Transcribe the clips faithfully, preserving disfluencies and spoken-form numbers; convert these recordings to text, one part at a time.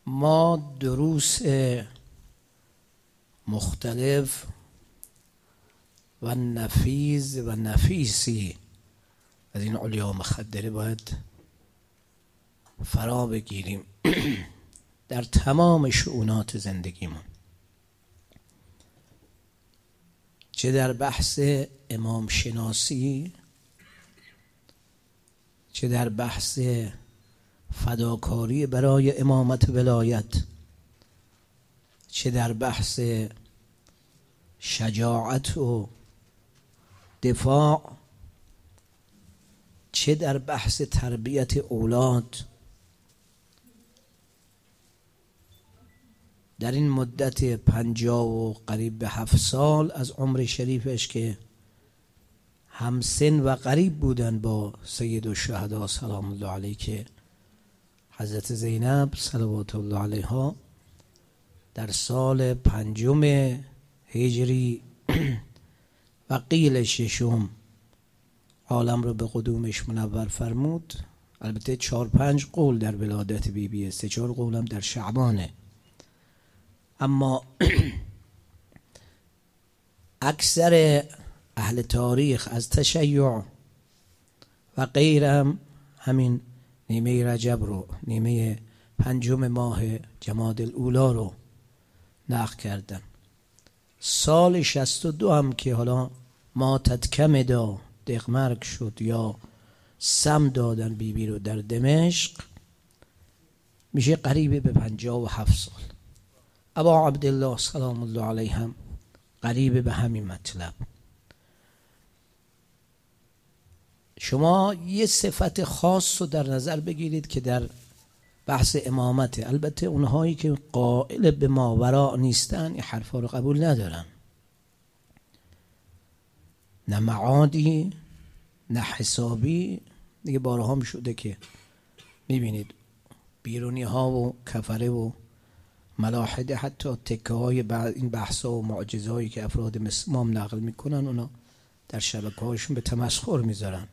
ما دروس مختلف و نفیز و نفیسی از این علیا مخدره باید فرا بگیریم در تمام شؤونات زندگیمون، چه در بحث امام شناسی، چه در بحث فداکاری برای امامت ولایت، چه در بحث شجاعت و دفاع، چه در بحث تربیت اولاد. در این مدت پنجاه و قریب به هفت سال از عمر شریفش که همسن و قریب بودن با سید الشهدا سلام الله علیه که حضرت زینب صلوات الله علیها در سال پنجم هجری و قیل ششم عالم رو به قدومش منور فرمود. البته چهار پنج قول در ولادت بی بی، سه چهار قولم در شعبانه، اما اکثر اهل تاریخ از تشیع و غیرم همین نیمه رجب رو، نیمه پنجم ماه جمادی الاولی رو نقل کردن. سال شصت و دو هم که حالا ماتت کمدا دقمرگ شد یا سم دادن بی بی رو در دمشق، میشه قریب به پنجاه و هفت سال. ابا عبدالله سلام الله علیه هم قریب به همین مطلب. شما یه صفت خاص رو در نظر بگیرید که در بحث امامت، البته اونهایی که قائل به ماوراء نیستن این حرفا رو قبول ندارن، نه معادی نه حسابی. دیگه بارها هم شده که میبینید بیرونی ها و کفره و ملاحده حتی تکه های این بحثا و معجزه هایی که افراد مثل امام نقل میکنن اونا در شبکه هاشون به تمسخر میذارن.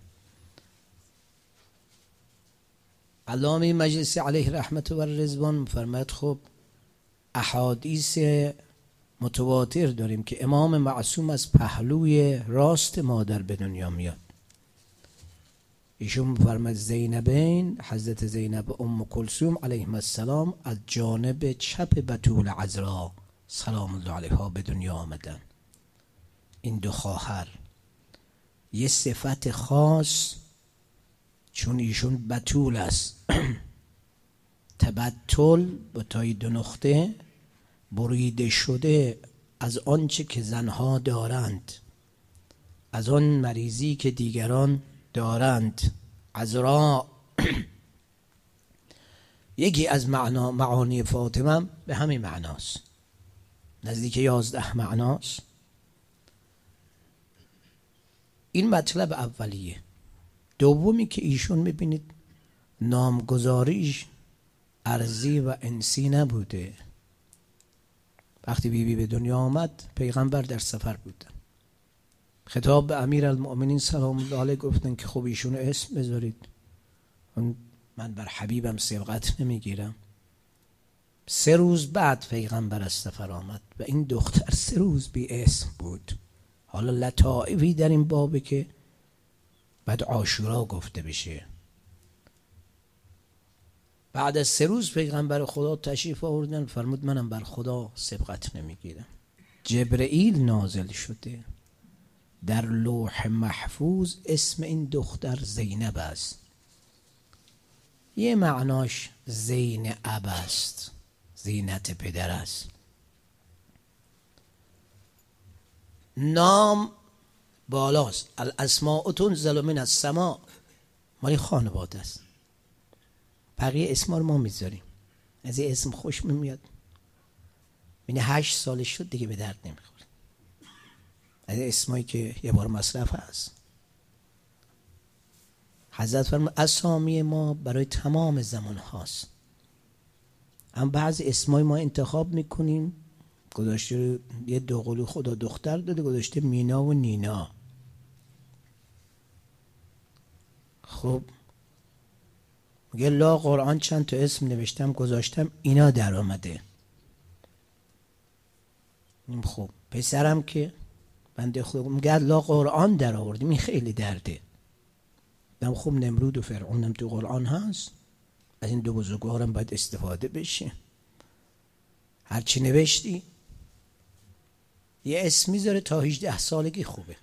علامه مجلسی علیه رحمت و رضوان میفرماید خب احادیث متواتر داریم که امام معصوم از پهلوی راست مادر به دنیا میاد. ایشون میفرماید زینبین، حضرت زینب ام کلثوم علیهم السلام از جانب چپ بتول عذرا سلام الله علیها به دنیا آمدن. این دو خواهر یه صفت خاص، چون ایشون بتول است تبتل با تای دو نقطه بریده شده از آنچه که زنها دارند، از آن مریضی که دیگران دارند. عذرا یکی از معنا معانی فاطمه به همین معناست، نزدیک یازده معناست. این مطلب اولیه. دومی که ایشون میبینید نامگذاریش ارضی و انسی نبوده. وقتی بی بی به دنیا آمد پیغمبر در سفر بودن، خطاب به امیر المؤمنین سلام الله علیه گفتن که خب ایشون اسم بذارید، من بر حبیبم سبقت نمیگیرم. سه روز بعد پیغمبر از سفر آمد و این دختر سه روز بی اسم بود. حالا لطائفی در این بابه که بعد عاشورا گفته بشه. بعد از سه روز پیغمبر خدا تشریف آوردن، فرمود منم بر خدا سبقت نمیگیرم. جبرئیل نازل شده، در لوح محفوظ اسم این دختر زینب است. یه معناش زین اب است، زینت پدر است. نام بالاست، الاسماء تنزل من السماء، مالی خانواده است. بقیه اسما رو ما میذاریم، از این اسم خوش میاد، بینه هشت سالش شد دیگه به درد نمیخوره. از این اسمایی که یه بار مصرف هست. حضرت فرمود اسامی ما برای تمام زمان هاست، اما بعضی اسمای ما انتخاب میکنیم، گذاشته یه دوقلو خدا دختر داده گذاشته مینا و نینا. خب میگه لا قرآن چند تا اسم نوشتم گذاشتم اینا در آمده. خب پسرم که بنده خدا میگه لا قرآن در آوردیم، این خیلی درده. دم خب نمرود و فرعونم تو قرآن هست، از این دو بزرگوارم باید استفاده بشه. هرچی نوشتی یه اسم میذاره تا هجده سالگی خوبه،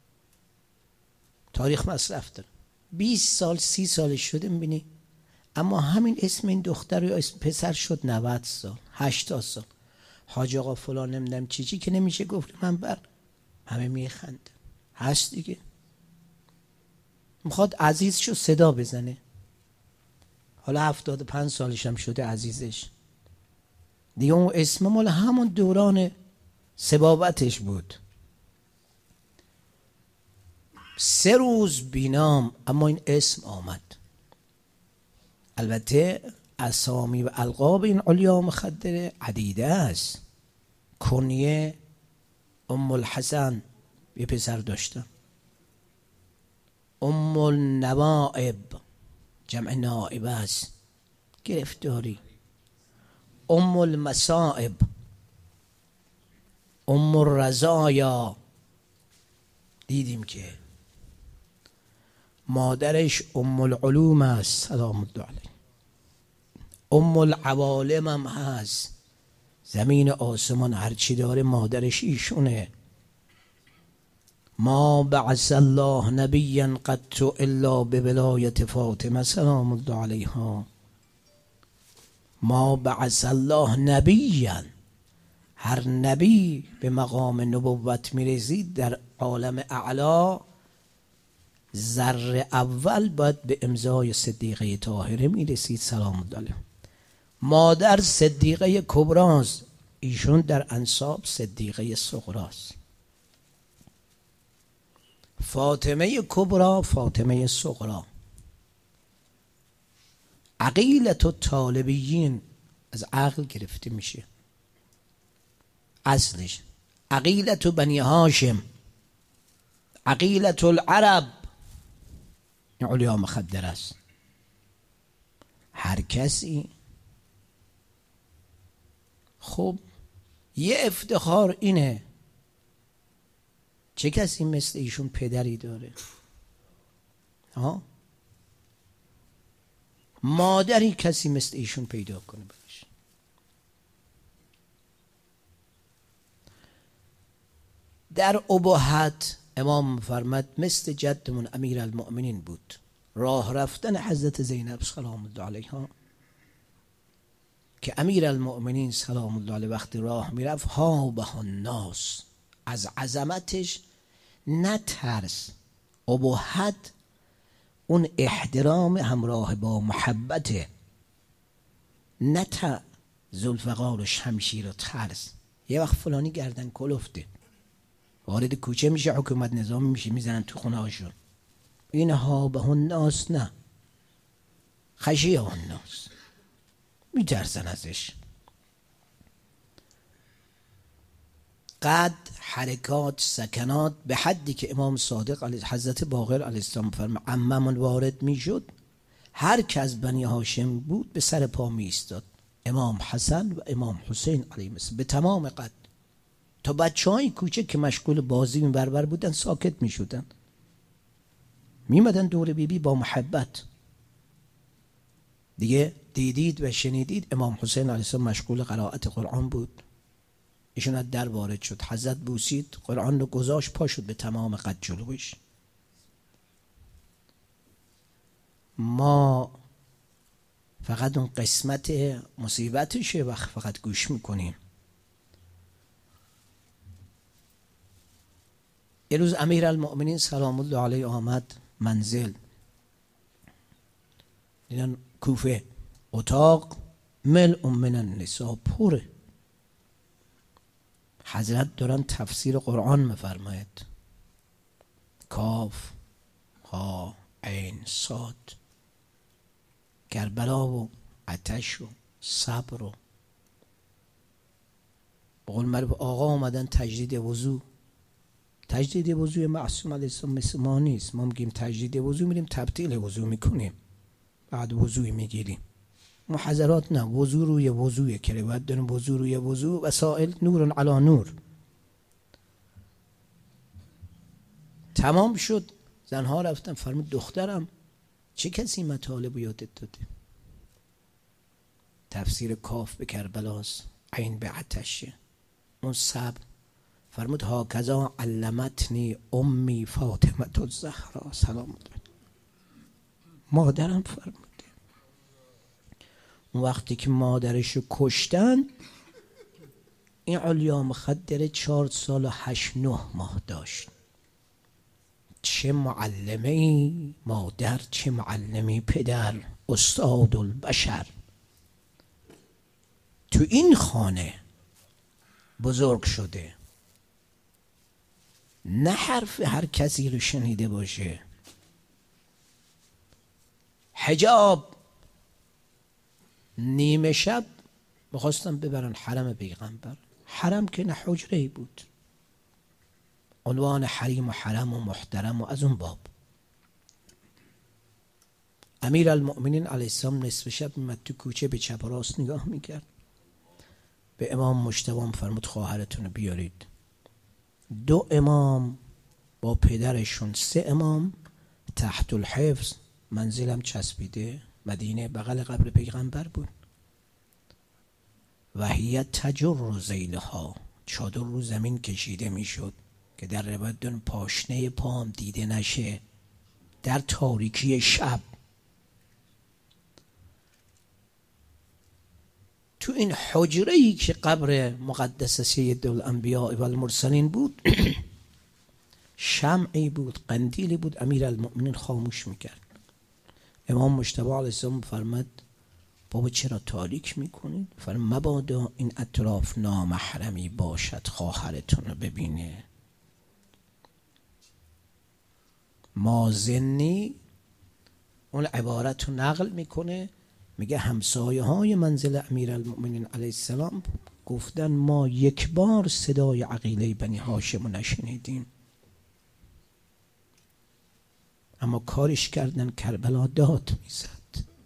تاریخ مصرف داره. بیست سال سی سالش شده میبینی، اما همین اسم این دختر یا اسم پسر شد نود سال هشتاد سال. حاج آقا فلان نمیدم چی چی که نمیشه گفت من بر همه میخنده. هست دیگه، میخواد عزیزشو صدا بزنه، حالا هفتاد و پنج سالش هم شده عزیزش دیگه، اون اسم مال همون دوران سبابتش بود. سه روز بینام اما این اسم آمد. البته اسامی و القاب این علیا مخدره عدیده است. کنیه ام الحسن یه پسر داشتن، ام النوائب جمع نائبه است، گرفتاری. ام المصائب، ام الرزایا، دیدیم که مادرش ام العلوم است سلام الله علیه. ام العوالم هم هست، زمین آسمان هرچی داره مادرش ایشونه. ما بعث الله نبیا قط الا بولایت فاطمه سلام الله علیها. ما بعث الله نبیا، هر نبی به مقام نبوت میرسید در عالم اعلا ذره اول باید به امضای صدیقه طاهره میرسید سلام الله علیها. مادر صدیقه کبراست، ایشون در انساب صدیقه صغراست. فاطمه کبرا فاطمه صغرا. عقیلت و طالبیین از عقل گرفته میشه اصلش. عقیلت و بنی هاشم، عقیلت العرب، این علیا مخدر است. هر کسی خب یه افتخار اینه، چه کسی مثل ایشون پدری داره؟ ها؟ مادری کسی مثل ایشون پیدا کنه برش. در ابهت امام فرمد مثل جدمون امیر المؤمنین بود. راه رفتن حضرت زینب سلام الله علیها که امیر المؤمنین سلام الله علیه وقتی راه میرفت ها به الناس، از عظمتش نه ترس، ابهت اون احترام همراه با محبته، نه تا ذوالفقار و شمشیر و ترس. یه وقت فلانی گردن کلفته وارد کوچه میشه، حکومت نظام میشه، میزنن تو خونه هاشون. این ها به الناس نه، خشیه الناس، میترسن ازش. قد حرکات سکنات به حدی که امام صادق علیه حضرت باقر علیه السلام فرمود عممون وارد میشد، هر که از بنی هاشم بود به سر پا می ایستاد. امام حسن و امام حسین علیه السلام به تمام قد، تا بچه های کوچه که مشغول بازی می بربر بودن ساکت می شدن، می مدن دور بی بی با محبت. دیگه دیدید و شنیدید امام حسین علیه السلام مشغول قرائت قرآن بود، ایشون از در وارد شد، حضرت بوسید، قرآن رو گذاشت، پا شد به تمام قد جلوش. ما فقط اون قسمت مصیبتشه وقت فقط گوش میکنیم. یه روز امیر المؤمنین سلام الله علیه آمد منزل، دیدن کوفه اتاق ملء من النساء پره، حضرت دارن تفسیر قرآن میفرماید، کاف ها عین صاد، کربلا و آتش و صبر و بقول معروف آقا آمدن تجدید وضو. تجدید وضوی معصوم علیه السلام مثل ما نیست، ما میگیم تجدید وضو میریم تبدیل وضو میکنیم، بعد وضوع میگیریم. محاضرات نه، وضوع روی وضوع که باید داریم وضوع روی وضوع، وسائل نور علی نور. تمام شد، زنها رفتن فرمود دخترم چه کسی مطالب یادت داده؟ تفسیر کاف به کربلاست، عین به عطشه، اون صبر. فرمود هاکذا علمتنی امی فاطمه الزهرا سلام الله، مادرم فرموده. اون وقتی که مادرشو کشتن، این علیا مخدر چهار سال و هشت نه ماه داشت. چه معلمه ای مادر، چه معلمی پدر، استاد البشر. تو این خانه بزرگ شده، نه حرف هر کسی رو شنیده باشه. حجاب نیمه شب میخواستم ببرن حرم پیغمبر. حرم که نه حجره بود، عنوان حریم و حرم و محترم و از اون باب. امیر المؤمنین علیه السلام نصف شب میمد تو کوچه، به چپ و راست نگاه میکرد. به امام مجتبی فرمود خواهرتون رو بیارید. دو امام با پدرشون، سه امام تحت الحفظ، منزلم چسبیده مدینه، بغل قبر پیغمبر بود. و هی تجر ذیلها، چادر رو زمین کشیده میشد که در روایت دون پاشنه پام دیده نشه در تاریکی شب. تو این حجره ای که قبر مقدس سید الانبیاء و المرسلین بود، شمعی بود، قندیلی بود، امیر المؤمنین خاموش میکرد. امام مجتبی علیه السلام فرمد بابا چرا تاریک میکنید؟ فرمد مبادا این اطراف نامحرمی باشد خواهرتون رو ببینه. مازنی اون عبارت رو نقل میکنه، میگه همسایه های منزل امیر المؤمنین علیه السلام گفتن ما یک بار صدای عقیله بنی هاشم رو نشنیدیم، اما کارش کردن کربلا داد میزد.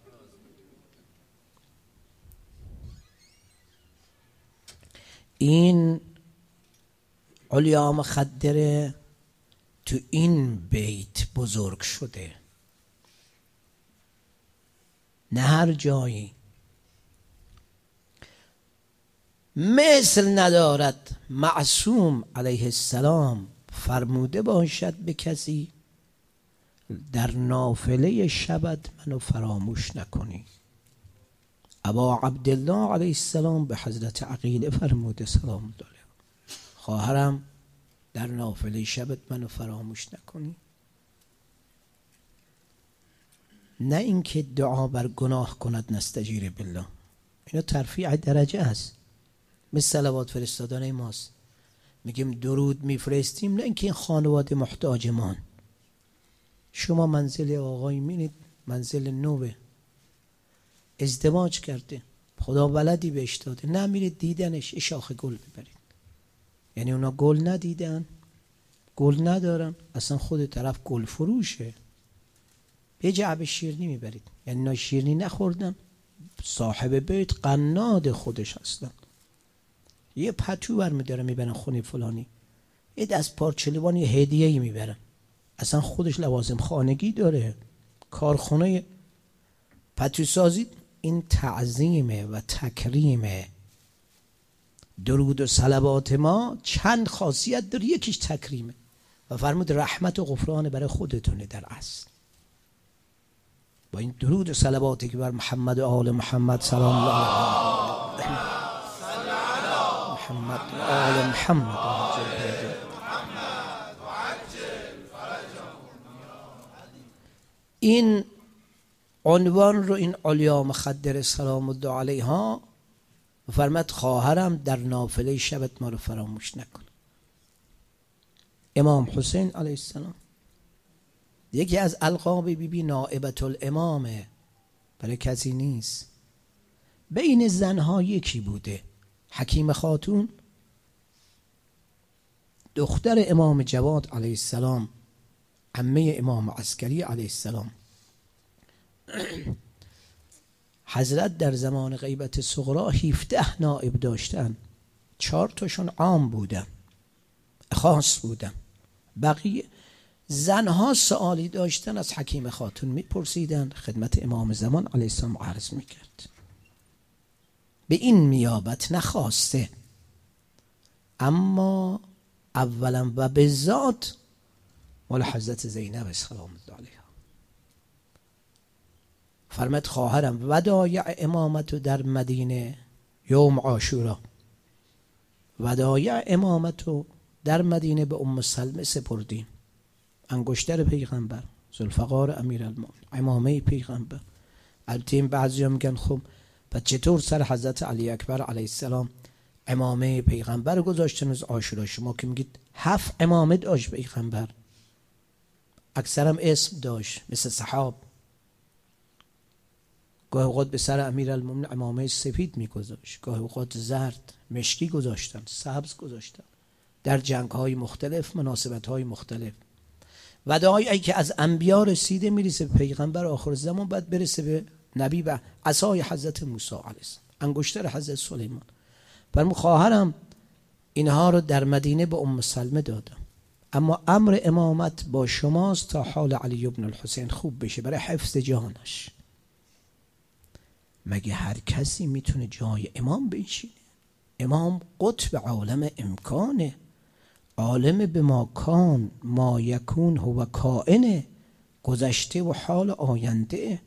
این علیا مخدره تو این بیت بزرگ شده، نه هر جایی. مثل ندارد معصوم علیه السلام فرموده باشد به کسی در نافله شبت منو فراموش نکنی. ابا عبدالله علیه السلام به حضرت عقیله فرموده سلام الله علیه، خواهرم در نافله شبت منو فراموش نکنی. نه اینکه دعا بر گناه کند نستجیر بالله، اینا ترفیع درجه است، مثل صلوات فرستادن ماست. میگیم درود میفرستیم، نه اینکه این خانواده محتاجمان. شما منزل آقای مینید، منزل نوه، ازدواج کرده، خدا ولدی بهش داده، نمیرید دیدنش، شاخه گل ببرید. یعنی اونا گل ندیدن، گل ندارن، اصلا خود طرف گل فروشه، یه جعبه شیرینی میبرید. یعنی اینا شیرینی نخوردن، صاحب بیت قناد خودش هستن. یه پتو برمیدارن میبرن خونه فلانی، یه دست پارچلیوان یه هدیه‌ای میبرن، اصلا خودش لوازم خانگی داره، کارخونه پتو سازی. این تعظیم و تکریم درود و صلوات ما چند خاصیت داره، یکیش تکریمه. و فرمود رحمت و غفران برای خودتونه در اصل. با این درود و صلواتی که بر محمد و آل محمد سلام الله علیه محمد و آل محمد این عنوان رو این علیا مخدر سلام الله علیها فرمد خواهرم در نافله شبت ما رو فراموش نکن. امام حسین علیه السلام یکی از القاب بی بی نائبت الامامه، برای کسی نیست. بین زنها یکی بوده، حکیم خاتون دختر امام جواد علیه السلام، عمه امام عسکری علیه السلام. حضرت در زمان غیبت صغرا هفده نائب داشتن، چهار تاشون عام بودن، خاص بودن. بقیه زنها سوالی داشتن از حکیم خاتون میپرسیدن، خدمت امام زمان علیه السلام عرض میکرد. به این میابت نخواسته، اما اولا و به ذات مال حضرت زینب سلام الله علیها. فرمت خواهرم ودایع امامتو در مدینه یوم عاشورا، ودایع امامتو در مدینه به ام سلمه سپردیم، انگشتر پیغمبر، ذوالفقار امیرالمومنین، امامه پیغمبر. البته این بعضی هم میگن خب پس چطور سر حضرت علی اکبر علیه السلام امامه پیغمبر گذاشتن از عاشورا؟ شما که میگید هفت امامه داشت پیغمبر، اکثرم اسم داشت مثل صحاب. گاهی اوقات به سر امیرالمومنین امامه سفید میگذاشت، گاهی اوقات زرد، مشکی گذاشتن، سبز گذاشتن، در جنگ های مختلف، مناسبت های مختلف. ودایعی که از انبیا رسیده میرسه به پیغمبر آخر زمان، بعد برسه به نبی و عصای حضرت موسی علیه السلام، انگشتر حضرت سلیمان. فرمود خواهرم اینها رو در مدینه به ام سلمه دادم، اما امر امامت با شماست تا حال علی ابن الحسین خوب بشه برای حفظ جانش. مگه هر کسی میتونه جای امام بنشینه؟ امام قطب عالم امکانه، عالم به ما کان ما یکون هو کائنه، گذشته و حال آینده.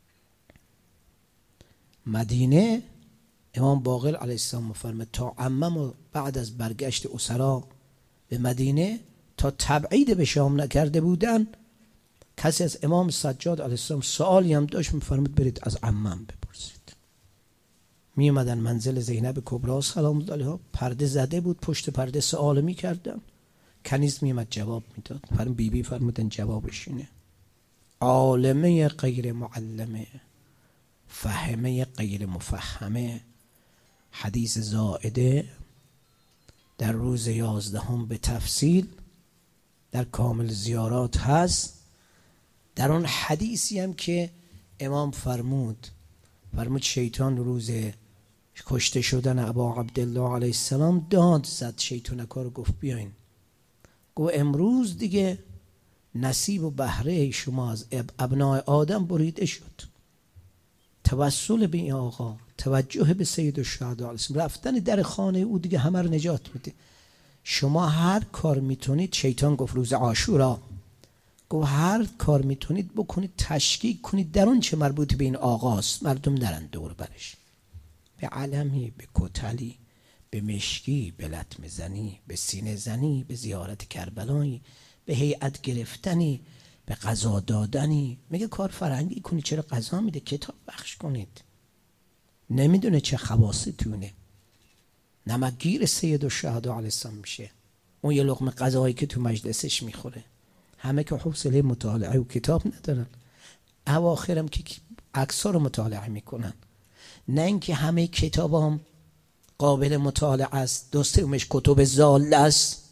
مدینه امام باقر علیه السلام فرمود تا عمم بعد از برگشت اسرا به مدینه تا تبعید به شام نکرده بودن، کسی از امام سجاد علیه السلام سوالی هم داشت میفرمود برید از عمم بپرسید. می اومدن منزل زینب کبرا سلام الله علیها، پرده زده بود، پشت پرده سوال میکردن، کنیز می اومد جواب میداد. فرمود بی بی فرمودن جوابش اینه: عالمه غیر معلمه، فهمه غیر مفهمه. حدیث زائده در روز یازدهم به تفصیل در کامل زیارات هست. در اون حدیثی هم که امام فرمود فرمود شیطان روز کشته شدن ابا عبدالله علیه السلام داد زد، شیطانکا رو گفت بیاین، گفت امروز دیگه نصیب و بهره شما از ابنای آدم بریده شد. توسل به این آقا، توجه به سید الشهدا علیه السلام، رفتن در خانه او دیگه همه رو نجات میده. شما هر کار میتونید، شیطان گفت روز عاشورا، گفت هر کار میتونید بکنید، تشکیک کنید در اون چه مربوط به این آقاست، مردم نرن دور برش، به علمی، به کتلی، به مشکی، به لطمه زنی، به سینه زنی، به زیارت کربلایی، به هیئت گرفتنی، به قضا دادنی. میگه کار فرنگی کنید، چرا قضا میده؟ کتاب بخش کنید. نمیدونه چه خواستونه، نمکگیر سید الشهدا علیه السلام میشه. اون یه لقمه غذایی که تو مجلسش میخوره. همه که حوصله مطالعه و کتاب ندارن، اواخرم که عکس‌ها رو مطالعه میکنن، نه اینکه همه کتابام قابل مطالعه است، دوستمش کتب ضاله است.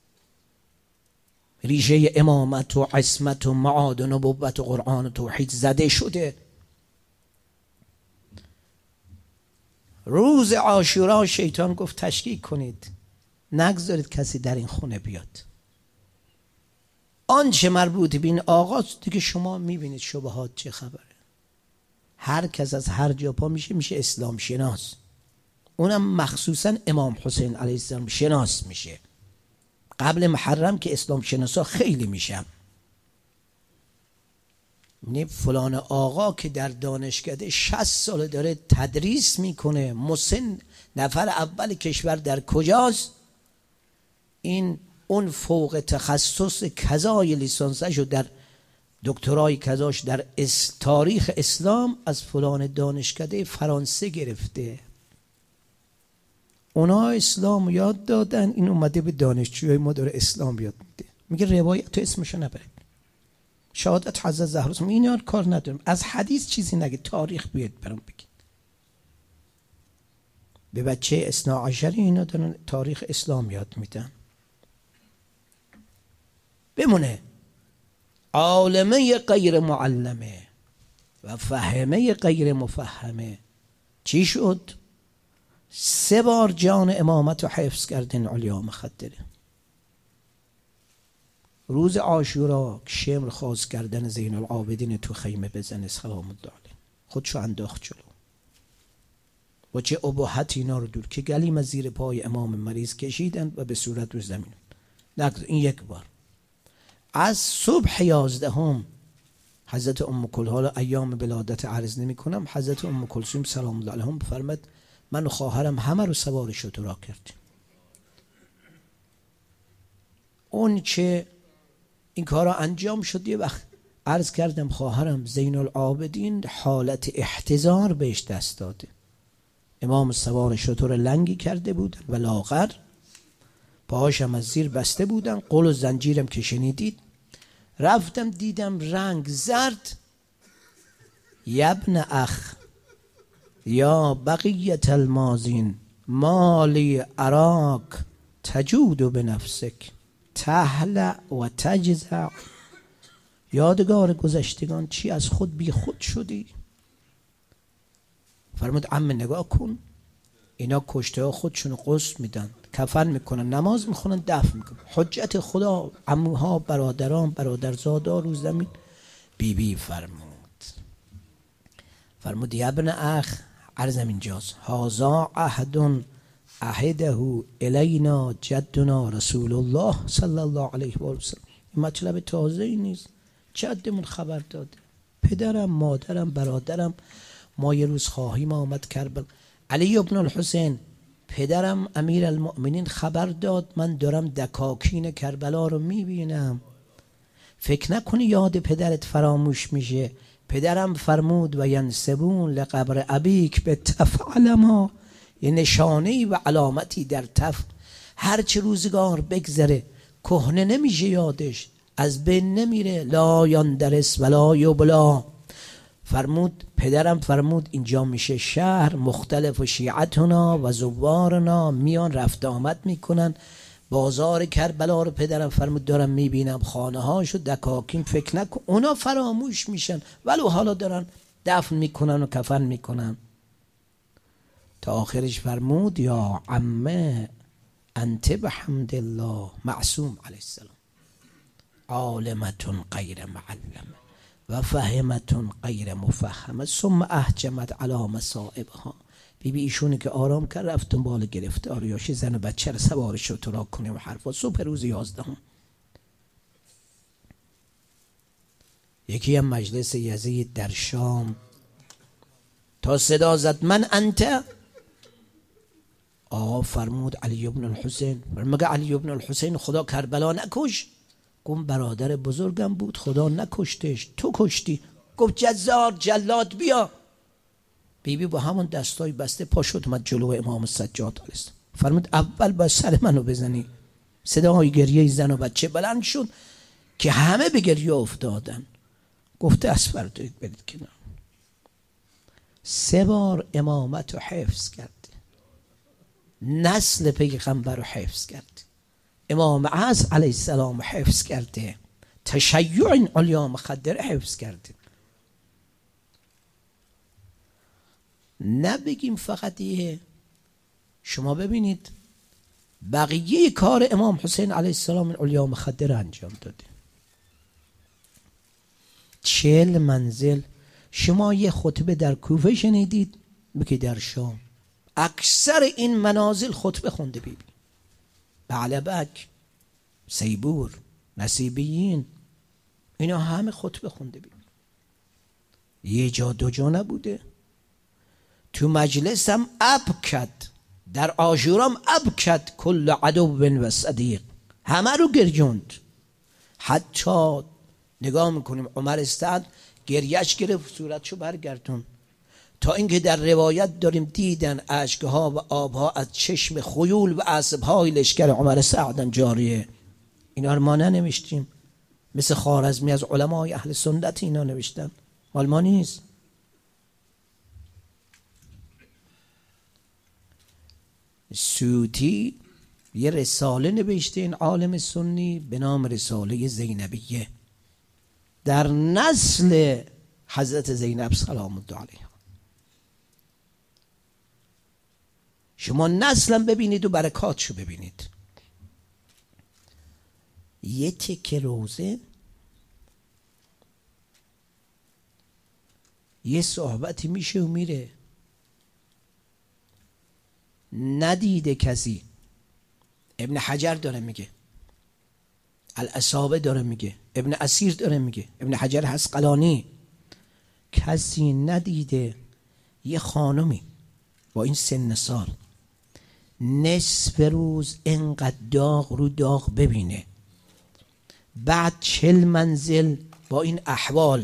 ریشه امامت و عصمت و معاد و نبوت و قرآن و توحید زده شده. روز عاشورا شیطان گفت تشکیک کنید، نگذارید کسی در این خونه بیاد. آنچه مربوط به این آغاز دیگه شما میبینید شبهات چه خبره. هر کس از هر جا پا میشه میشه اسلام شناس، اونم مخصوصا امام حسین علیه السلام شناس میشه. قبل محرم که اسلام شناسا خیلی میشم. نه فلان آقا که در دانشکده شصت سال داره تدریس میکنه، مسن نفر اول کشور در کجاست؟ این اون فوق تخصص کذای لیسانسشو در دکترای کذاش در اس... تاریخ اسلام از فلان دانشکده فرانسه گرفته. اونا اسلام یاد دادن، این اومده به دانشجوی ما داره اسلام یاد میده. میگه روایت تو اسمشو نبرید، شهادت حضرت زهرا، این یار کار ندارم، از حدیث چیزی نگه، تاریخ بیاد برام بگید. به بچه اثنا عشری اینا دارن تاریخ اسلام یاد میدن. بمونه عالمه غیر معلمه و فهمه غیر مفهمه. چی شد؟ سه بار جان امامت رو حفظ کردن علیا مخدره. روز عاشورا شمر خواست کردن زین العابدین تو خیمه بزنه سلام الله علیه، خودشو انداخت جلو. و چه اباحت اینا رو دور که گلیم از زیر پای امام مریض کشیدن و به صورت رو زمین. این یک بار. از صبح یازدهم حضرت ام کلثوم، ایام ولادت عرض نمی کنم، حضرت ام کلثوم سلام الله علیها بفرمد من و خواهرم همه رو سوار شترا کردیم. اون چه این کارا انجام شد، یه وقت عرض کردم خواهرم زین العابدین حالت احتضار بهش دست داده. امام سوار شتر لنگی کرده بودن و لاغر، پاهاشم از زیر بسته بودن، قل و زنجیرم که شنیدید. رفتم دیدم رنگ زرد. یبن اخ یا بقیت المازین مالی اراک تجود به نفسک تهلع و تجزع. یادگار گذشتگان چی از خود بی خود شدی؟ فرمود عم نگاه کن، اینا کشته ها خودشونو غسل میدن، کفن میکنن، نماز میخونن، دفن میکنن. حجت خدا عموها، برادران، برادرزادا رو زمین. بی بی فرمود فرمود یا ابن اخ، عرضم اینجاست، هازا عهد عهده الینا جدنا رسول الله صلی الله علیه و سلم. این مطلب تازه ای نیست، جدمون خبر داده، پدرم، مادرم، برادرم. ما یه روز خواهیم آمد کربلا. علی ابن الحسین پدرم امیر المؤمنین خبر داد من دارم دکاکین کربلا رو میبینم، فکر نکنی یاد پدرت فراموش میشه. پدرم فرمود و ینسبون لقبر ابیک به تفعل ما، یه نشانه‌ای و علامتی در تف. هرچه روزگار بگذره کهنه نمیشه یادش، از بین نمیره. لا یندرس ولا یبلا. فرمود پدرم فرمود اینجا میشه شهر مختلف و شیعتنا و زوارنا میان رفت آمد میکنن. بازار کربلا رو پدرم فرمود دارم میبینم، خانه هاشو دکاکین، فکر نکن اونا فراموش میشن ولو حالا دارن دفن میکنن و کفن میکنن. تا آخرش فرمود یا عمه انت بحمد الله معصوم علیه السلام، عالمتون غیر معلمه و فهمتون غیر مفهمه ثم احجمت علی مصائبها. بی بی ایشونی که آرام کرد رفت دنبال گرفتاریاش، زن و بچه رو سوار شترا کنه و حرفا. صبح روز یازدهم یکی هم مجلس یزید در شام تا صدا زد من انت. آقا فرمود علی ابن الحسین. مگه علی ابن الحسین خدا کربلا نکش؟ گفت برادر بزرگم بود خدا نکشتش، تو کشتی. گفت جزار جلاد بیا. بیبی با همون دستای بسته پا شد اومد جلو امام سجاد علیه السلام. فرمود اول با سر منو بزنی. صدای گریه زن و بچه بلند شد که همه به گریه افتادن. گفته از فردایید برید کنار. سه بار امامت رو حفظ کرده، نسل پیغمبر رو حفظ کرده، امام عصر علیه السلام حفظ کرده، تشیع این علیا مخدره حفظ کرده. نبگیم فقط یه. شما ببینید بقیه کار امام حسین علیه السلام علیا مخدره انجام داده. چهل منزل. شما یه خطبه در کوفه شنیدید؟ بکی در شام اکثر این منازل خطبه خونده بیبی. بعلبک، سیبور، نصیبیین، اینا همه خطبه خونده بیبی. یه جا دو جا نبوده. تو مجلسم ابکد، در عاشورام ابکد کل عدو و صدیق، همه رو گریوند. حتی نگاه میکنیم عمر سعد گریش گرفت صورتشو برگردون، تا اینکه در روایت داریم دیدن اشکها و آبها از چشم خیول و عصبهای لشکر عمر سعد جاریه. اینا رو ما ننوشتیم، مثل خوارزمی از علمای اهل سنت اینا نوشتن، مال ما نیست. سوتی یه رساله نوشته این عالم سنی به نام رساله زینبیه. در نسل حضرت زینب سلام الله علیها. شما نسلم ببینید و برکاتشو ببینید. یه تکه روزه، یه صحبتی میشه و میره، ندیده کسی. ابن حجر داره میگه، الاصابه داره میگه، ابن اسیر داره میگه، ابن حجر حسقلانی، کسی ندیده یه خانمی با این سن سال نصف روز اینقدر داغ رو داغ ببینه، بعد چل منزل با این احوال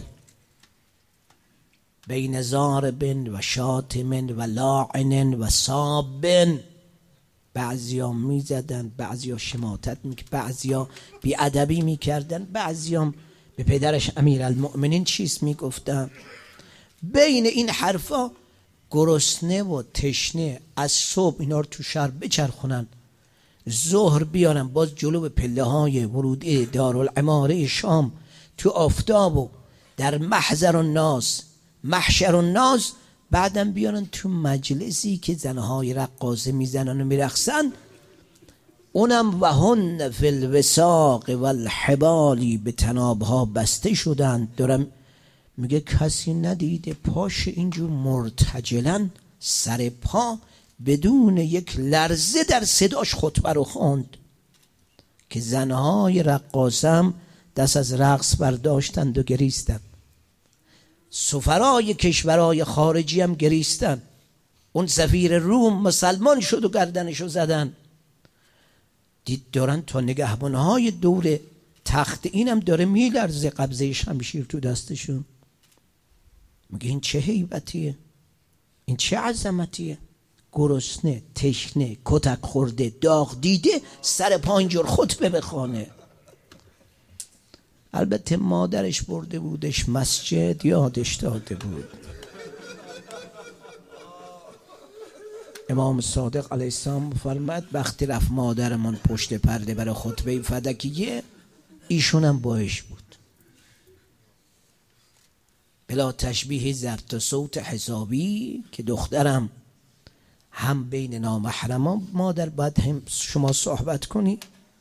بین ضارب و شاتم و لاعن و صاب، بعضیا میزدن، بعضیا شماتت میکردن، بعضیا بیادبی میکردن، بعضیا به پدرش امیرالمؤمنین چیز میگفتن. بین این حرفا گرسنه و تشنه از صبح اینا رو تو شهر بچرخونن، ظهر بیارن باز جلو به پله های ورودی دارالعماره شام تو آفتاب و در محضر الناس محشر الناس، بعدم بیارن تو مجلسی که زنهای رقاصه میزنن و میرقصن، اونم و هن فی الوساق و الحبالی به تنابها بسته شدن. دارم میگه کسی ندیده پاش اینجور مرتجلن سر پا بدون یک لرزه در صداش خطبه رو خواند که زنهای رقاصم دست از رقص برداشتند و گریستند، سفرای کشورهای خارجی هم گریستن. اون سفیر روم مسلمان شد و گردنشو زدن. دید دارن تا نگهبانهای دور تخت اینم داره میلرزه، قبضه شمشیر تو دستشون. میگه این چه هیبتیه، این چه عظمتیه، گرسنه تشنه کتک خورده داغ دیده سر پا اینجور خطبه بخوانه. البته مادرش برده بودش مسجد، یادش داده بود. امام صادق علیه السلام فرمود وقتی رفت مادرمان پشت پرده برای خطبه فدکیه، ایشونم باش بود. بلا تشبیه زرت و صوت حسابی که دخترم هم بین نامحرمان مادر باید هم شما صحبت کنی،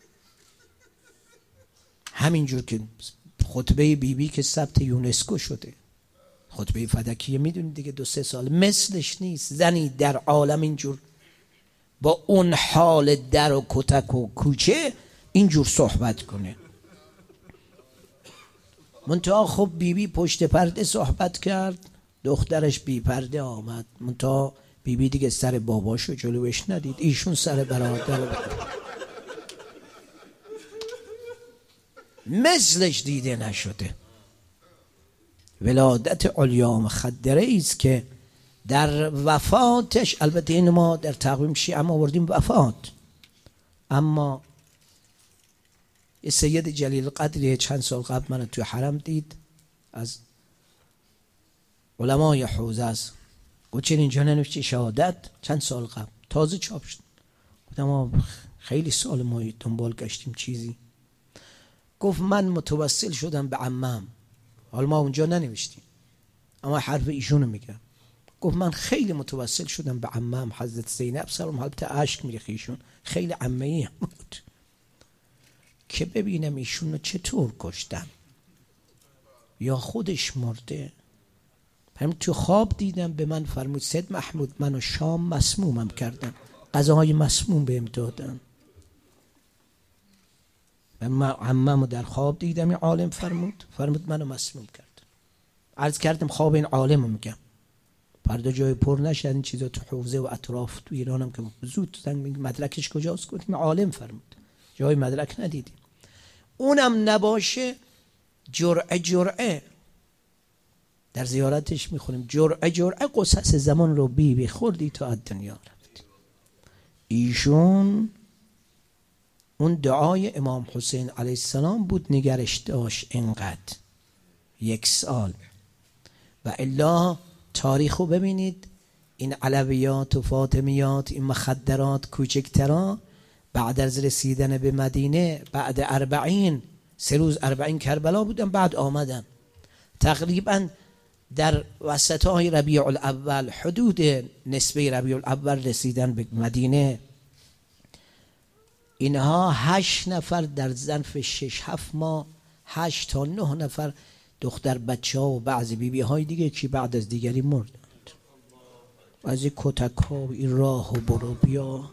همینجور که خطبه بیبی بی که ثبت یونسکو شده، خطبه فدکیه میدونید دیگه دو سه سال، مثلش نیست زنی در عالم اینجور با اون حال در و کتک و کوچه اینجور صحبت کنه. منتها خب بیبی بی پشت پرده صحبت کرد، دخترش بی پرده آمد، منتها بیبی بی دیگه سر باباشو جلوش ندید، ایشون سر برادر مثلش دیده نشده. ولادت علیا مخدره ایست که در وفاتش، البته این ما در تقویم شیعه هم آوردیم وفات، اما سید جلیل قدری چند سال قبل من تو حرم دید، از علمای حوزه است، گفت چرا اینجا ننوشته شهادت؟ چند سال قبل تازه چاپ شد. گفتم ما خیلی سال ما دنبال گشتیم چیزی. گفت من متوسل شدم به عمم، حالا ما اونجا ننوشتیم اما حرف ایشونو میگم. گفت من خیلی متوسل شدم به عمم حضرت زینب سلام، حالت عشق میریخ، ایشون خیلی عمه‌ای هم بود، که ببینم ایشونو چطور کشتن یا خودش مرده. هم تو خواب دیدم، به من فرمود سید محمود منو شام مسمومم کردن، غذاهای مسموم بهم دادن. من عممو در خواب دیدم، این عالم فرمود فرمود منو مسموم کرد. عرض کردم خواب این عالمو میگم، فردا جای پر نشد این چیزا تو حوزه و اطراف تو ایرانم که زود زنگ مدرکش کجاست؟ گفتم عالم فرمود، جای مدرک ندیدیم. اونم نباشه جرعه جرعه در زیارتش میخونیم، جرعه جرعه قصص زمان رو بی بی خوردی تا از دنیا رفت. ایشون اون دعای امام حسین علیه السلام بود نگرش داشت اینقدر، یک سال. و الا تاریخو ببینید، این علویات و فاطمیات، این مخدرات کوچکترا بعد از رسیدن به مدینه، بعد اربعین، سه روز اربعین کربلا بودن، بعد آمدن تقریبا در وسط های ربیع الاول حدود نسبه ربیع الاول رسیدن به مدینه. اینها هشت نفر در ظرف شش هفت ماه، هشت تا نه نفر دختر بچه ها و بعضی بیبی های دیگه که بعد از دیگری مردند. بعضی کتک ها و این راه و برو بیا.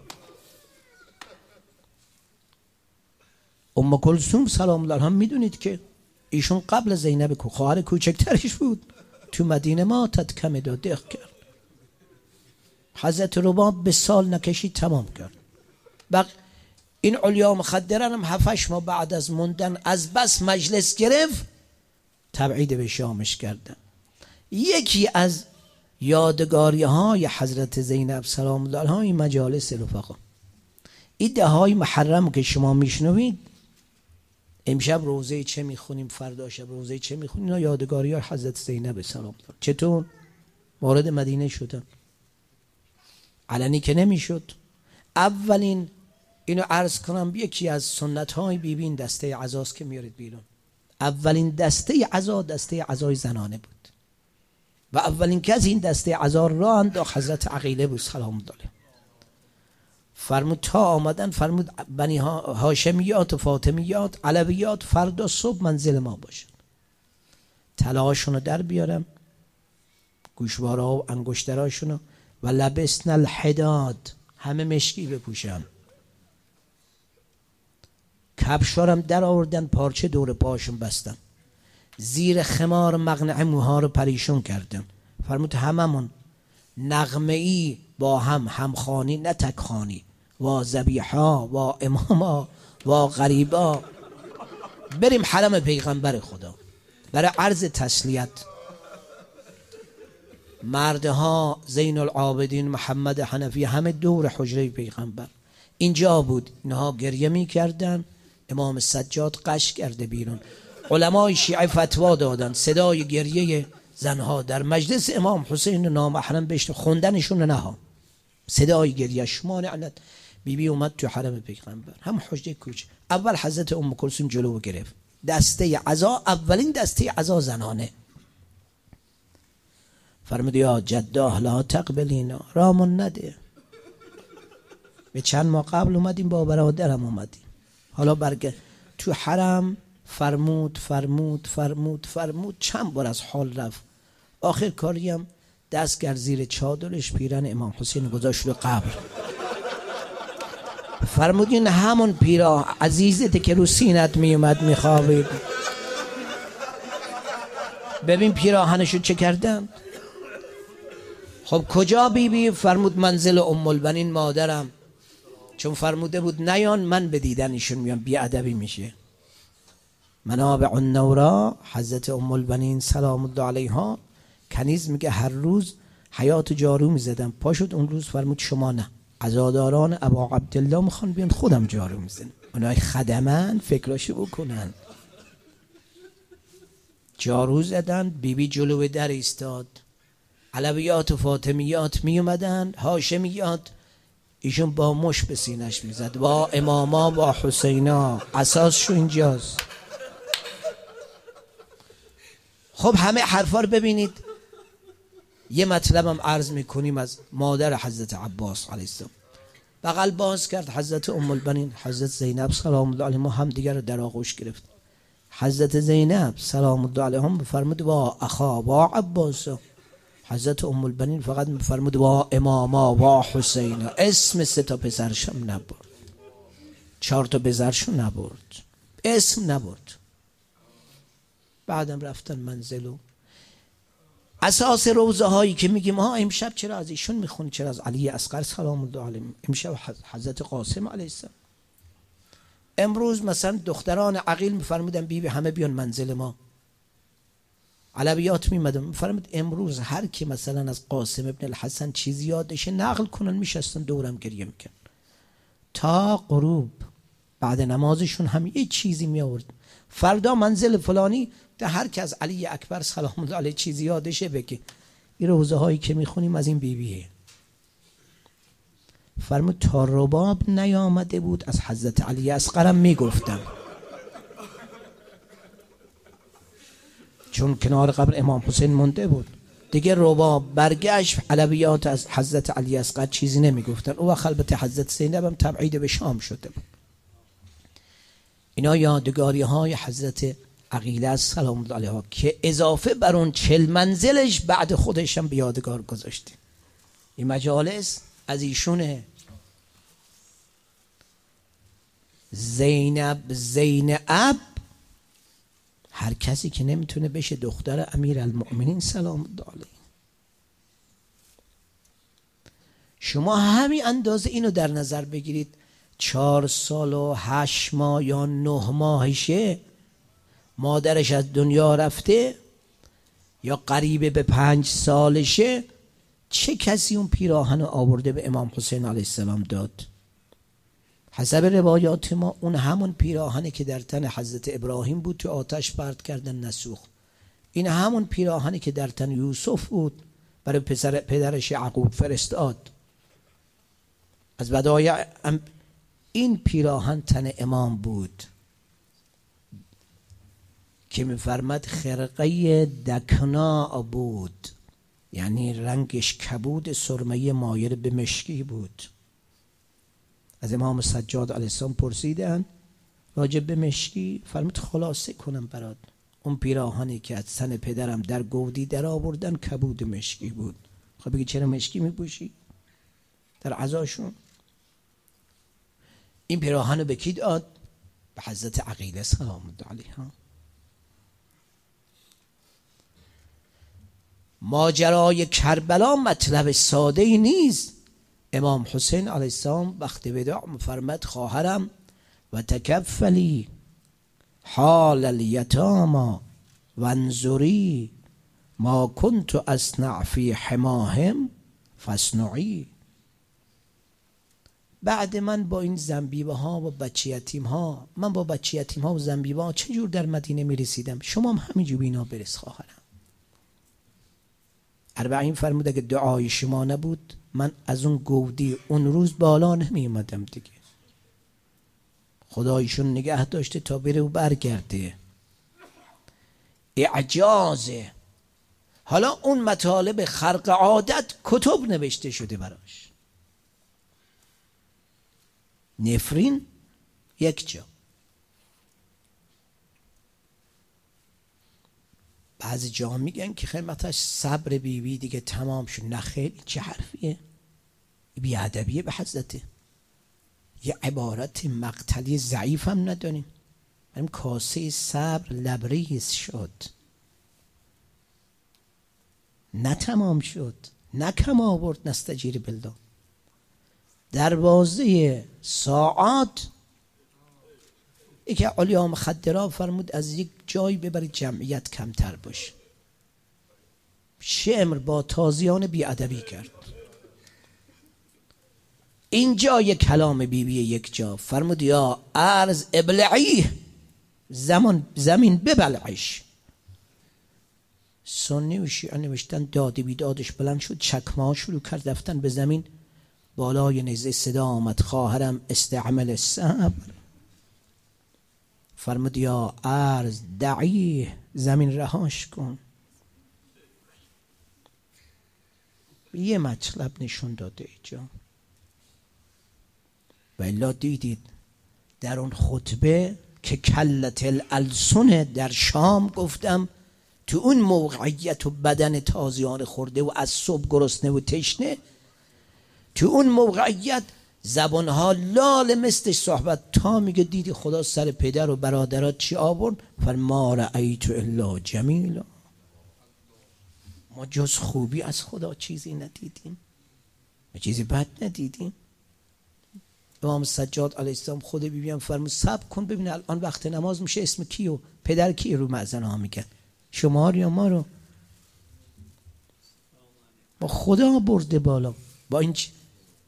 ام کلثوم سلام الله علیها میدونید که ایشون قبل زینب خواهر کوچکترش بود، تو مدینه ماتت کم دو دق کرد. حضرت رباب به سال نکشی تمام کرد. بق این علیا مخدران هم هفتش ما بعد از موندن از بس مجلس گرفت تبعید به شامش کردن. یکی از یادگاری های حضرت زینب سلام الله علیها این مجالس رفقا، این ده های محرم که شما میشنوید، امشب روزه چه میخونیم، فردا شب روزه چه میخونیم، اینا یادگاری های حضرت زینب سلام الله. چطور وارد مدینه شدن؟ علنی که نمیشد. اولین اینو عرض کنم، یکی از سنت های بیبین دسته عزاست که میارید بیرون. اولین دسته عزا دسته عزای زنانه بود و اولین که از این دسته عزا را انداخت حضرت عقیله بود سلام الله علیه. فرمود تا آمدن، فرمود بنی هاشمیات و فاطمیات علویات فردا صبح منزل ما باشن، طلاهاشون رو در بیارم، گوشواره ها و انگشتراشون رو، و لبسن الحداد، همه مشکی بپوشن، کفشارم در آوردن، پارچه دور پاشون بستن، زیر خمار مقنعه موها رو پریشون کردن. فرمود هممون نغمه ای با هم همخوانی نه تکخوانی، و ذبیحا و اماما و غریبا، بریم حرم پیغمبر خدا برای عرض تسلیت. مردها زین العابدین محمد حنفی همه دور حجره پیغمبر اینجا بود، اینها گریه می کردن. امام سجاد قش کرده بیرون، علمای شیعه فتوا دادن صدای گریه زنها در مجلس امام حسین نامحرم بشت خوندنشون نه ها، صدای گریه شما نعنت. بی بی اومد تو حرم پیغمبر، هم حجره کوچ. اول حضرت ام کلثوم جلو گرفت، دسته عزا، اولین دسته عزا زنانه. فرمود یا جده لا تقبلینا، رامون نده. به چند ماه قبل اومدیم با برادرم اومدیم، حالا برگه تو حرم. فرمود فرمود فرمود فرمود چند بار از حال رفت. آخر کاریم دست کرد زیر چادرش، پیرن امام حسین گذاشت رو قبر. فرمود این همون پیرا عزیزته که رو سینت میومد میخوابید. ببین پیراهنشو چه کردن. خب کجا بی بی؟ فرمود منزل ام البنین مادرم، چون فرموده بود نیان من به دیدنشون میام بی ادبی میشه. منابع النورا حضرت ام البنین سلام الله علیها کنیز میگه هر روز حیات جارو میزدم، پاشد اون روز فرمود شما نه، عزاداران ابا عبدالله میخوان بیان خودم جارو میزنم. اونای خدمن فکراشو بکنن. جارو زدن، بیبی بی جلو در ایستاد، علویات و فاطمیات می اومدن، هاشمیات ایشون با مش به سینش میزد، با اماما با حسینا، اساسشو اینجاست. خب همه حرفا رو ببینید. یه مطلبم عرض میکنیم از مادر حضرت عباس علیه السلام. بغل باز کرد حضرت ام البنین، حضرت زینب سلام الله علیها هم دیگر رو در آغوش گرفت. حضرت زینب سلام الله علیها بفرمود با اخا با عباس. حضرت ام البنین فقط بفرمود با اماما با حسین، اسم سه تا پسرشم نبرد، چهار تا پسرشو نبرد، اسم نبرد. بعدم رفتن منزلو. اساس روزه هایی که میگیم ها امشب چرا از ایشون میخونی، چرا از علی اصغر سلام الله علیه، امشب حضرت قاسم علیه السلام. امروز مثلا دختران عقیل میفرمودن بی بی همه بیان منزل ما. علویات میمدن میفرمود امروز هر کی مثلا از قاسم ابن الحسن چیزی یادشه نقل کنن، میشستن دورم گریه میکن تا غروب. بعد نمازشون هم یه چیزی میآورد، فردا منزل فلانی، تا هر کی از علی اکبر سلام الله علیه چیزی یادشه بگه. این روزه هایی که میخونیم از این بیبیه. فرمود تا رباب نیامده بود از حضرت علی اصغرم میگفتم، چون کنار قبر امام حسین مونده بود. دیگه رباب برگشت، علویات از حضرت علی اصغر چیزی نمیگفتن. اون وقت البته حضرت زینب هم تبعید به شام شده بود. اینا یادگاری های حضرت عقیله سلام الله علیها که اضافه بر اون چل منزلش بعد خودش هم به یادگار گذاشته. این مجالس از ایشونه. زینب زینب هر کسی که نمیتونه بشه دختر امیرالمؤمنین سلام الله علیه. شما همین اندازه اینو در نظر بگیرید، چهار سال و هشت ماه یا نه ماهشه مادرش از دنیا رفته یا قریب به پنج سالشه، چه کسی اون پیراهن آورده به امام حسین علیه السلام داد؟ حسب روایات ما اون همون پیراهنی که در تن حضرت ابراهیم بود تو آتش پرت کردن نسوخ. این همون پیراهنی که در تن یوسف بود برای پسر پدرش یعقوب فرستاد. از بدایع این پیراهن تن امام بود که می‌فرماد خرقه دکنا بود، یعنی رنگش کبود سرمه مایل به مشکی بود. از امام سجاد علیه السلام پرسیدن راجع به مشکی، فرمود خلاصه کنم برات، اون پیراهنی که از تن پدرم در گودی در آوردن کبود مشکی بود. خب بگی چرا مشکی میپوشی در عزاشون؟ این پیراهن به کی داد؟ به حضرت عقیله سلام الله علیها. ماجرای کربلا مطلب ساده ای نیست. امام حسین علیه السلام وقتی وداع فرمود خواهرم و تکفلی حال الیتاما وانظری ما کنت اصنع فی حماهم فاصنعی. بعد من با این زنبیبه ها و بچه یتیم ها، من با بچه یتیم ها و زنبیبه ها چجور در مدینه می رسیدم، شما هم همینجور بینا برس خواهرم. اربعین فرمود اگه دعای شما نبود من از اون گودی اون روز بالا نمی اومدم دیگه. خدایشون نگه داشته تا بره و برگرده. اعجازه. حالا اون مطالب خرق عادت کتب نوشته شده براش. نفرین یک جا. بعضی جا میگن که خدمتش صبر بیوی دیگه تمام شد. نه خیلی چه حرفیه؟ بیادبیه به حضرته. یه عبارت مقتلی ضعیف هم نداریم. بریم کاسه صبر لبریز شد، نه تمام شد، نه کم آورد نستجیر بالله. دروازه ساعات یکی علیا مخدرها فرمود از یک جای ببرید جمعیت کمتر باشه. شمر با تازیان بیادبی کرد. اینجا یک کلام بیبی یک جا فرمود یا ارض ابلعی، زمان زمین ببلعش. سنی و شیعه نوشتن دادی بیدادش بلند شد، چکمه شروع کرد رفتن به زمین. بالای نیزه صدا آمد خواهرم استعمل الصبر. فرمود یا ارض دعی، زمین رهاش کن. یه مطلب نشون داده اینجا. و الا دیدید در اون خطبه که کلت الالسن در شام گفتم، تو اون موقعیت و بدن تازیان خورده و از صبح گرسنه و تشنه، تو اون موقعیت زبانها لال مثلش صحبت تا میگه دیدی خدا سر پدر و برادرات چی آورد؟ فرما رأیت الا جمیلا، ما جز خوبی از خدا چیزی ندیدیم، ما چیزی بد ندیدیم. امام سجاد علیه السلام خود بیبیم فرمود صبر کن ببین الان وقت نماز میشه، اسم کیو پدر کی رو مأذن ها میگن؟ شما یا ما رو؟ با خدا برده بالا. با این چی؟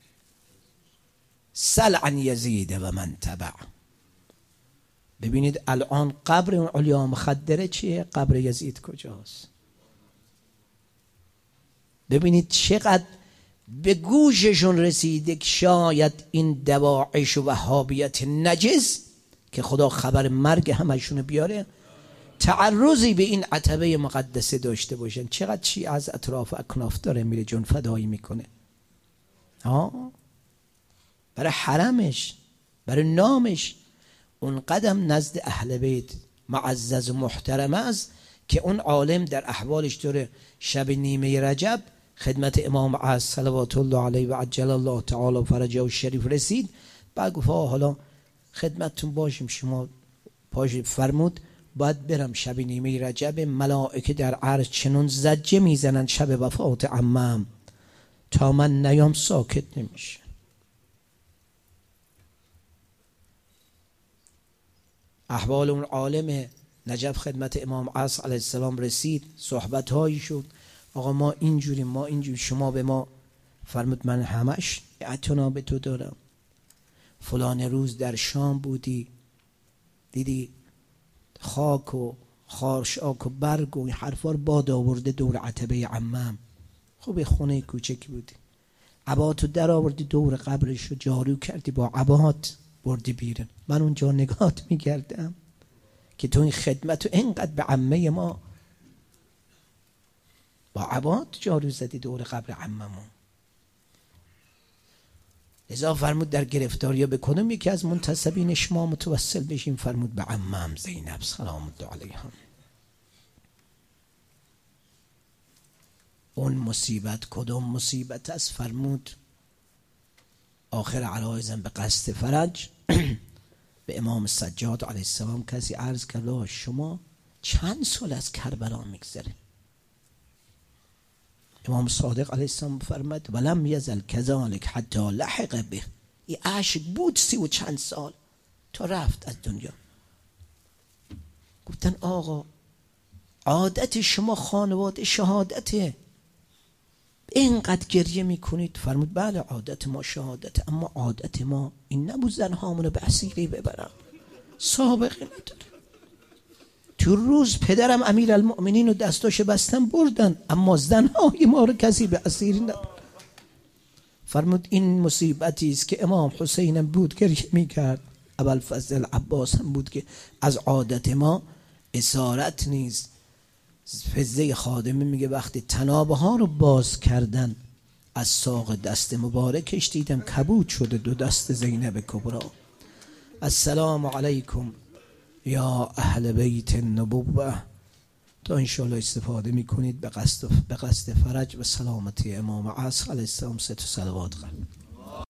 سل عن یزید و من تبع. ببینید الان قبر اون علیا مخدره چیه؟ قبر یزید کجاست؟ ببینید چقدر به گوششون رسیده که شاید این دواعش و وهابیت نجس که خدا خبر مرگ همشون بیاره، تعرضی به این عتبه مقدسه داشته باشن. چقدر چی از اطراف اکناف داره میره جون فدایی میکنه ها، برای حرمش، برای نامش. اون قدم نزد اهل بیت معزز و محترم است که اون عالم در احوالش داره شب نیمه رجب خدمت امام عصر صلوات الله علیه و عجل الله تعالی فرجه و شریف رسید. بعد گفت حالا خدمتتون باشیم، شما پاش فرمود باید برم شب نیمه رجب، ملائکه در عرش چنون زجه میزنن شب وفات عمم تا من نیام ساکت نمیشه. احوال اون عالم نجف خدمت امام عصر علیه السلام رسید، صحبت هایی شد، آقا ما اینجوری ما اینجوری، شما به ما فرمود من همش اعتنا به تو دارم. فلان روز در شام بودی دیدی خاک و خارشاک و برگ و این حرفا رو باد آورده دور عتبه عمم. خوب خونه کوچکی بودی، عباتو در آوردی دور قبرش رو جارو کردی، با عبات بردی بیرون. من اونجا نگاهت میگردم که تو این خدمت رو اینقدر به عمه ما با عبات جارو زدی دور قبر عممون. لذا فرمود در گرفتاری به کدوم یکی از منتسبین شما متوسل بشیم؟ فرمود به عمم زینب سلام الله علیها. اون مصیبت کدوم مصیبت است؟ فرمود آخر عرایزم به قصد فرج به امام سجاد علیه السلام کسی عرض کرد شما چند سال از کربلا میگذره؟ امام صادق علیه السلام فرمود ولم یزل کذالک حتی لحق به، این عشق بود سی و چند سال تا رفت از دنیا. گفتن آقا عادت شما خانواده شهادته، اینقدر گریه میکنید؟ فرمود بله عادت ما شهادت، اما عادت ما این نبود زنهامونو به اسیری ببرم، سابقه نداره. تو روز پدرم امیر المؤمنین رو دستاشو بستن بردن، اما زنهای ما رو کسی به اسیری نبرد. فرمود این مصیبتی است که امام حسینم بود گریه میکرد، ابوالفضل عباس هم بود که از عادت ما اسارت نیست. فزه خادمه میگه وقتی تنابه ها رو باز کردن از ساق دست مبارکش دیدم کبود شده دو دست زینب کبرا. السلام علیکم یا اهل بیت النبوه. تا انشاءالله استفاده میکنید به قصد به قصد فرج و سلامتی امام عصر علیه السلام. ست و صلوات قلب